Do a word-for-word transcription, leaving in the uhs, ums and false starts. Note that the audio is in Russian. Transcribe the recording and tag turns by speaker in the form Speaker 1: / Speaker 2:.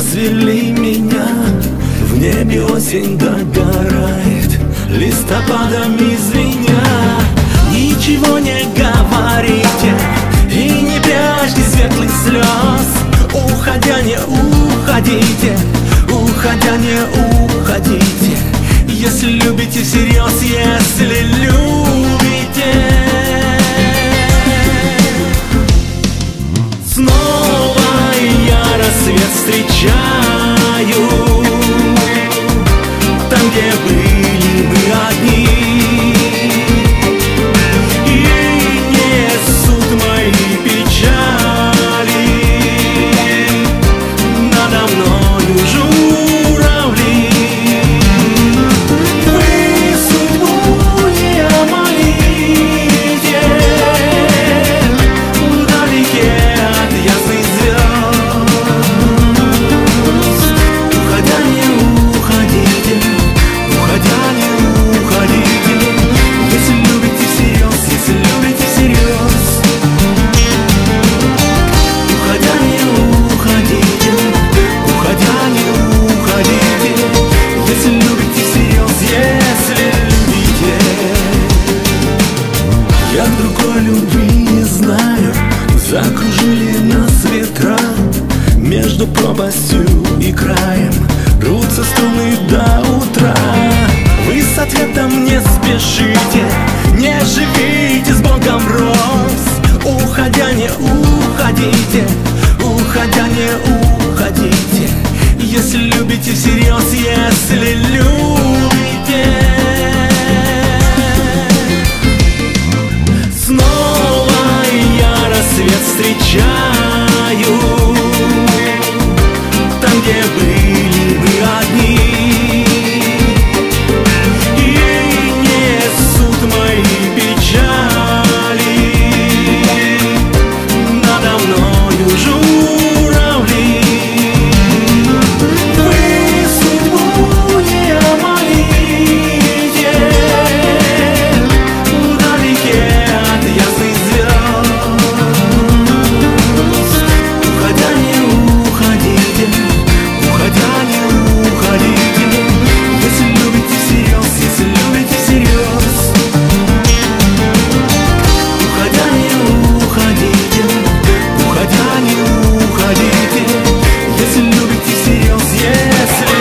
Speaker 1: развели меня. В небе осень догорает, листопадом извиня. Ничего не говорите и не прячьте светлых слез. Уходя, не уходите, уходя, не уходите. Если любите всерьез, если любите. Снова я рассвет встречаю там, где были мы одни, и несут мои печали надо мною журавли. Вы судьбу не омолите вдалеке от ясных звезд. Уходя, не уходите, уходя, не уходите. Если любите всерьез, если любите всерьез. Уходя, не уходите, уходя, не уходите. Если любите всерьез, если любите. Я другой любви не знаю. Закружили нас ветра между пропастью и краем. Рвутся струны до утра. Вы с ответом не спешите, не живите с Богом роз. Уходя, не уходите, уходя, не уходите. Если любите всерьез, если любите. Снова я рассвет встречаю там, где были мы одни, и несут мои печали надо мною журавли. Вы судьбу не омолите вдалеке от ясных звезд. Уходя, не уходите, уходя, не уходите. Если любите всерьез, если любите всерьез. Уходя, не уходите, уходя, не уходите. Если любите всерьез, если